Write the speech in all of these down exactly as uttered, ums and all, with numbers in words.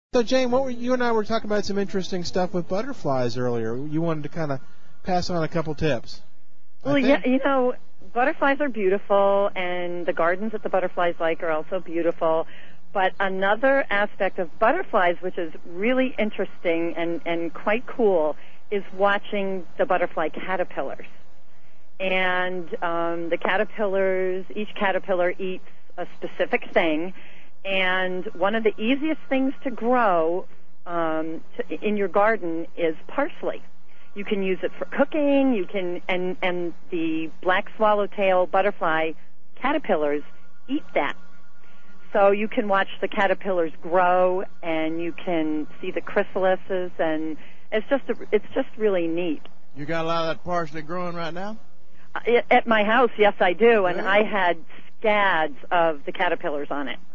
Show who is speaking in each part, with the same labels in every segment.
Speaker 1: So, Jane, what were, you and I were talking about some interesting stuff with butterflies earlier. You wanted to kind of pass on a couple tips.
Speaker 2: Well, yeah, you know, butterflies are beautiful, and the gardens that the butterflies like are also beautiful. But another aspect of butterflies, which is really interesting and, and quite cool, is watching the butterfly caterpillars. And um, the caterpillars, each caterpillar eats a specific thing. And one of the easiest things to grow um, to, in your garden is parsley. You can use it for cooking. You can, and and the black swallowtail butterfly caterpillars eat that. So you can watch the caterpillars grow, and you can see the chrysalises, and it's just a, it's just really neat.
Speaker 3: You got a lot of that parsley growing right now?
Speaker 2: Uh, at my house, yes, I do, and I had scads of the caterpillars on it.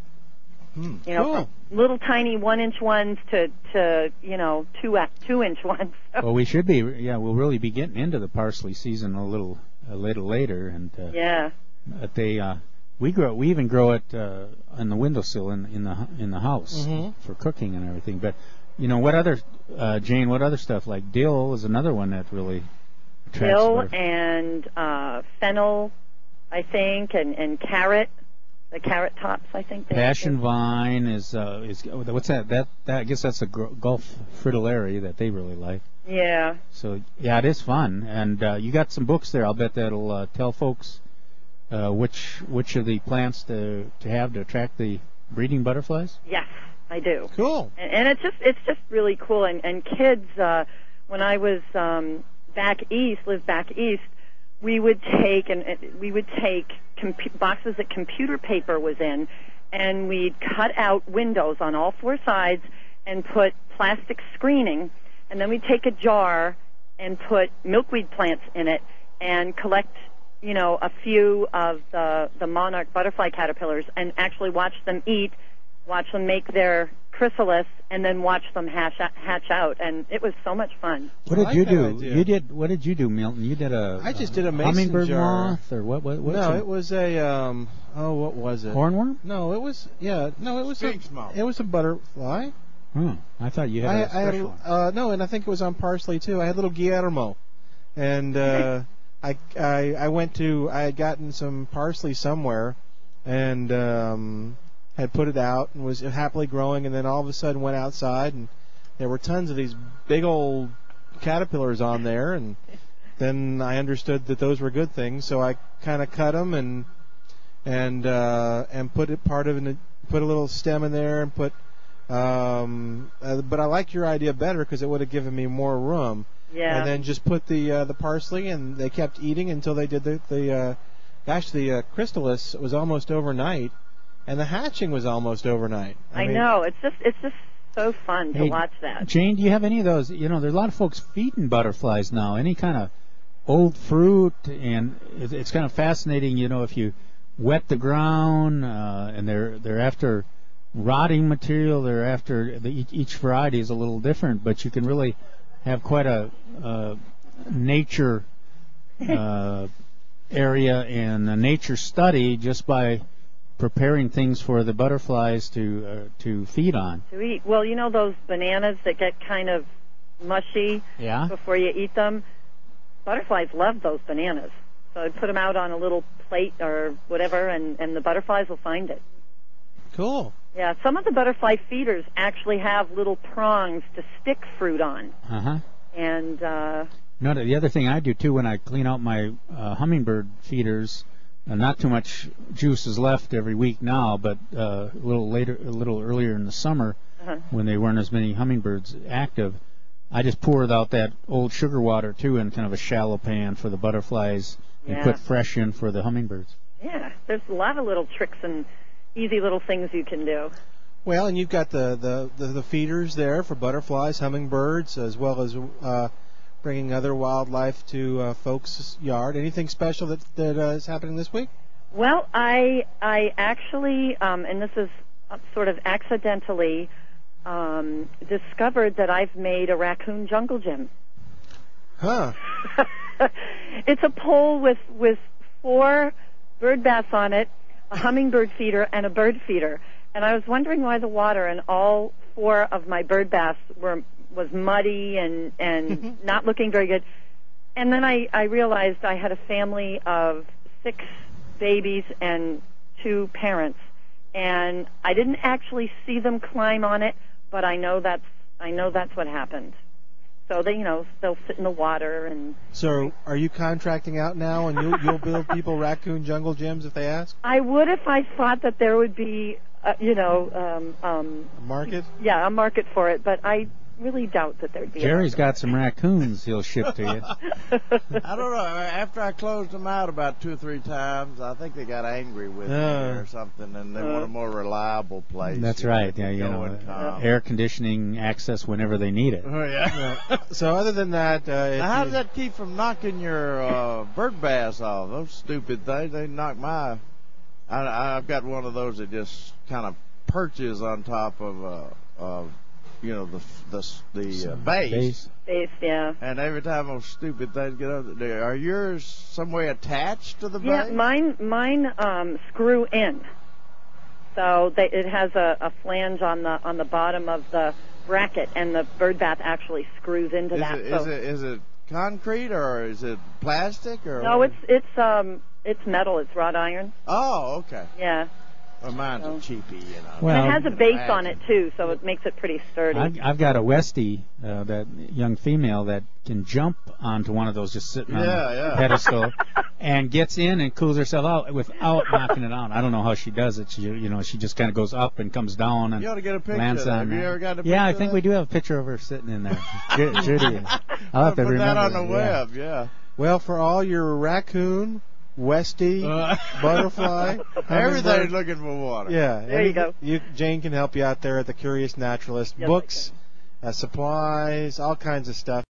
Speaker 1: Hmm.
Speaker 2: You know,
Speaker 1: cool.
Speaker 2: from little tiny one-inch ones to, to you know, two two-inch ones.
Speaker 4: Well, we should be, yeah, we'll really be getting into the parsley season a little a little later, and uh,
Speaker 2: yeah,
Speaker 4: but they uh, we grow we even grow it uh, on the windowsill in in the in the house
Speaker 1: Mhm.
Speaker 4: for cooking and everything. But you know, what other uh, Jane? What other stuff like dill is another one that really attracts
Speaker 2: dill
Speaker 4: butterflies.
Speaker 2: and uh, fennel, I think, and and carrot. The carrot tops, I think.
Speaker 4: Passion vine is uh, is what's that? That that I guess that's a gr- Gulf fritillary that they really like.
Speaker 2: Yeah.
Speaker 4: So yeah, it is fun, and uh, you got some books there. I'll bet that'll uh, tell folks uh, which which of the plants to to have to attract the breeding butterflies.
Speaker 2: Yes, I do.
Speaker 1: Cool.
Speaker 2: And, and it's just it's just really cool. And and kids, uh, when I was um, back east, lived back east, we would take and and we would take compu- boxes that computer paper was in, and we'd cut out windows on all four sides and put plastic screening, and then we'd take a jar and put milkweed plants in it and collect, you know, a few of the the monarch butterfly caterpillars and actually watch them eat, watch them make their chrysalis, and then watch them hatch out, hatch out, and it was so much fun.
Speaker 4: What
Speaker 1: I
Speaker 4: did
Speaker 1: like
Speaker 4: you
Speaker 1: that
Speaker 4: do?
Speaker 1: idea.
Speaker 4: You did. What did you do, Milton? You did a.
Speaker 1: I just
Speaker 4: a
Speaker 1: did a mason
Speaker 4: hummingbird
Speaker 1: jar.
Speaker 4: moth, or what? What? What's
Speaker 1: No,
Speaker 4: a
Speaker 1: it was a um. Oh, what was it?
Speaker 4: hornworm.
Speaker 1: No, it was yeah. No, it was
Speaker 3: Sphinx
Speaker 1: a.
Speaker 3: moth.
Speaker 1: It was a butterfly.
Speaker 4: Hmm. I thought you had
Speaker 1: I,
Speaker 4: a
Speaker 1: I had
Speaker 4: special.
Speaker 1: a, uh, no, and I think it was on parsley too. I had little Guillermo, and uh, I, I I went to I had gotten some parsley somewhere, and um, had put it out and was happily growing, and then all of a sudden went outside and there were tons of these big old caterpillars on there, and then I understood that those were good things, so I kind of cut them and and uh, and put it part of it, put a little stem in there and put. Um, uh, but I like your idea better because it would have given me more room.
Speaker 2: Yeah.
Speaker 1: And then just put the uh, the parsley, and they kept eating until they did the the. Uh, gosh, the uh, chrysalis was almost overnight, and the hatching was almost overnight.
Speaker 2: I,
Speaker 1: mean,
Speaker 2: know. It's just it's just so fun to
Speaker 4: Hey,
Speaker 2: watch that.
Speaker 4: Jane, do you have any of those? You know, there's a lot of folks feeding butterflies now. Any kind of old fruit, and it- it's kind of fascinating. You know, if you wet the ground, uh, and they're they're after rotting material. They're after the, each, each variety is a little different, but you can really have quite a uh, nature uh, area and a nature study just by preparing things for the butterflies to uh, to feed on.
Speaker 2: To eat. Well, you know those bananas that get kind of mushy
Speaker 4: Yeah.
Speaker 2: before you eat them? Butterflies love those bananas. So I'd put them out on a little plate or whatever, and, and the butterflies will find it.
Speaker 1: Cool.
Speaker 2: Yeah, some of the butterfly feeders actually have little prongs to stick fruit on.
Speaker 4: Uh huh.
Speaker 2: And, uh,
Speaker 4: No, the other thing I do too when I clean out my uh, hummingbird feeders, uh, not too much juice is left every week now, but uh, a little later, a little earlier in the summer,
Speaker 2: uh-huh.
Speaker 4: when there weren't as many hummingbirds active, I just poured out that old sugar water too in kind of a shallow pan for the butterflies and
Speaker 2: Yeah.
Speaker 4: put fresh in for the hummingbirds.
Speaker 2: Yeah, there's a lot of little tricks and easy little things you can do.
Speaker 1: Well, and you've got the, the, the, the feeders there for butterflies, hummingbirds, as well as uh, bringing other wildlife to uh, folks' yard. Anything special that, that uh, is happening this week?
Speaker 2: Well, I I actually, um, and this is sort of accidentally, um, discovered that I've made a raccoon jungle gym.
Speaker 1: Huh.
Speaker 2: It's a pole with, with four bird baths on it, a hummingbird feeder, and a bird feeder. And I was wondering why the water in all four of my bird baths were was muddy and and not looking very good. And then I I realized I had a family of six babies and two parents, and I didn't actually see them climb on it, but I know that's I know that's what happened. So they, you know, they'll sit in the water and.
Speaker 1: So, are you contracting out now, and you'll you'll build people raccoon jungle gyms if they ask?
Speaker 2: I would if I thought that there would be, uh, you know, um, um,
Speaker 1: A market?
Speaker 2: yeah, a market for it, but I really doubt that there'd be.
Speaker 4: Jerry's
Speaker 2: a
Speaker 4: got some raccoons he'll ship to you.
Speaker 3: I don't know. After I closed them out about two or three times, I think they got angry with me
Speaker 1: Uh.
Speaker 3: or something, and they
Speaker 2: Uh.
Speaker 3: want a more reliable place.
Speaker 4: That's
Speaker 3: you know,
Speaker 4: right.
Speaker 3: to
Speaker 4: Yeah, you
Speaker 3: go
Speaker 4: know,
Speaker 3: and
Speaker 4: uh,
Speaker 3: come.
Speaker 4: air conditioning access whenever they need it.
Speaker 3: Oh, yeah.
Speaker 1: So, other than that, uh, if
Speaker 3: Now, how does
Speaker 1: you-
Speaker 3: that keep from knocking your uh, bird baths off? Those stupid things, they knock my. I, I've got one of those that just kind of perches on top of, uh, of you know, the the the uh, base.
Speaker 4: Base.
Speaker 2: Space, yeah.
Speaker 3: And every time those stupid things get up there, are yours some way attached to the
Speaker 2: Yeah,
Speaker 3: base?
Speaker 2: mine mine um, screw in. So they, it has a, a flange on the on the bottom of the bracket, and the bird bath actually screws into
Speaker 3: Is
Speaker 2: that.
Speaker 3: it,
Speaker 2: so
Speaker 3: is it is it concrete or is it plastic or?
Speaker 2: no, it's it's um it's metal. It's wrought iron.
Speaker 3: Oh, okay.
Speaker 2: Yeah.
Speaker 3: Well, mine's a
Speaker 2: Oh.
Speaker 3: cheapie, you know.
Speaker 4: Well,
Speaker 2: And it has a base on
Speaker 3: Imagine.
Speaker 2: it too, so it makes it pretty sturdy.
Speaker 4: I've, I've got a Westie, uh, that young female that can jump onto one of those just sitting on
Speaker 3: Yeah,
Speaker 4: the
Speaker 3: yeah.
Speaker 4: pedestal and gets in and cools herself out without knocking it out. I don't know how she does it. She, you know, she just kind of goes up and comes down and
Speaker 3: You ought to get a picture
Speaker 4: lands
Speaker 3: of that.
Speaker 4: on
Speaker 3: Have you
Speaker 4: there.
Speaker 3: ever got a picture
Speaker 4: Yeah, I
Speaker 3: of
Speaker 4: think
Speaker 3: that?
Speaker 4: we do have a picture of her sitting in there. Ju- Judy is. I'll have to
Speaker 3: Put
Speaker 4: remember
Speaker 3: that on the
Speaker 4: it, yeah.
Speaker 3: web, yeah.
Speaker 1: well, for all your raccoon, Westie,
Speaker 3: Uh,
Speaker 1: butterfly,
Speaker 3: Everything's
Speaker 1: hummingbird-
Speaker 3: looking for water.
Speaker 1: Yeah,
Speaker 2: There you go.
Speaker 1: You, Jane can help you out there at the Curious Naturalist.
Speaker 2: Yes, I
Speaker 1: Books, uh, supplies, all kinds of stuff.